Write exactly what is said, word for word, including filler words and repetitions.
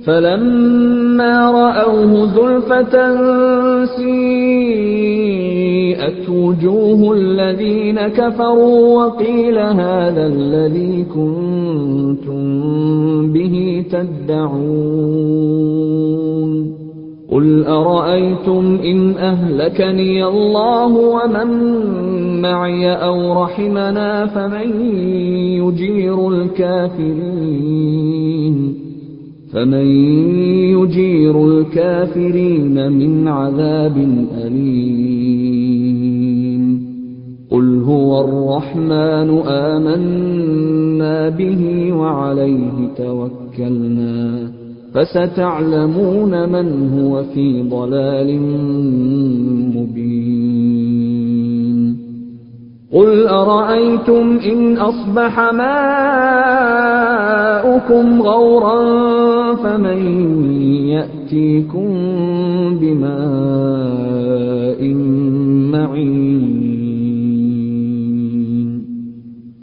فَلَمَّا رَأَوْهُ زُلْفَةً سِيئَتْ وُجُوهُ الَّذِينَ كَفَرُوا وَقِيلَ هَٰذَا الَّذِي كُنتُم بِهِ تَدَّعُونَ قُلْ أَرَأَيْتُمْ إِنْ أَهْلَكَنِيَ اللَّهُ وَمَن مَّعِيَ أَوْ رَحِمَنَا فَمَن يُجِيرُ الْكَافِرِينَ فَمَن يُجِيرُ الْكَافِرِينَ مِنْ عَذَابٍ أَلِيمٍ قُلْ هُوَ الرَّحْمَٰنُ آمَنَّا بِهِ وَعَلَيْهِ تَوَكَّلْنَا فَسَتَعْلَمُونَ مَنْ هُوَ فِي ضَلَالٍ مُّبِينٍ قُلْ أَرَأَيْتُمْ إِنْ أَصْبَحَ مَاؤُكُمْ غَوْرًا فَمَن يَأْتِيكُم بِمَاءٍ مَّعِينٍ